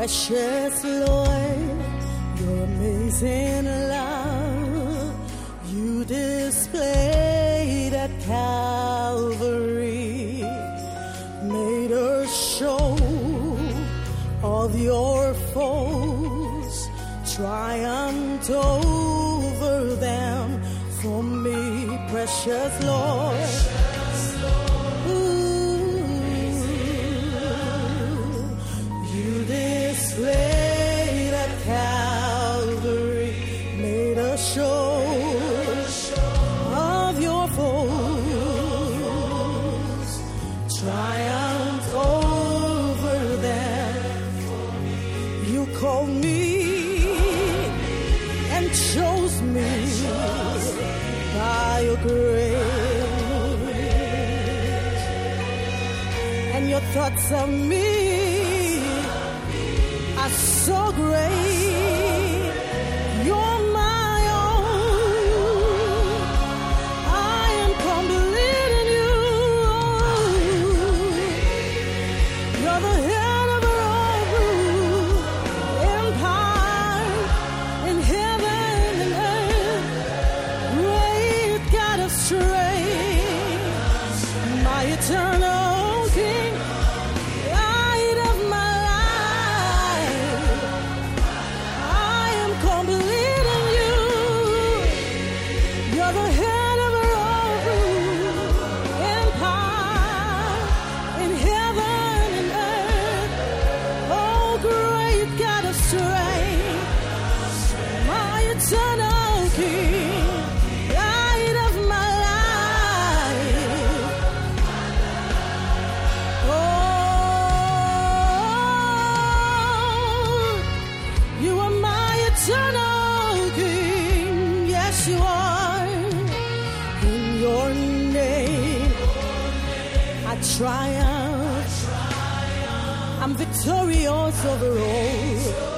Precious Lord, your amazing love you displayed at Calvary made a show of your foes, triumphed over them for me, precious Lord. Displayed at Calvary, made a show of your foes, triumphed over them. You called me and chose me by your grace, and your thoughts of me are so great. You're my own. I am complete in you. You're the head of our rule, empire in heaven and earth. Great God of strength, my eternal King. Eternal King, light of my life. Oh, you are my eternal King. Yes, you are. In your name, I triumph. I'm victorious over all.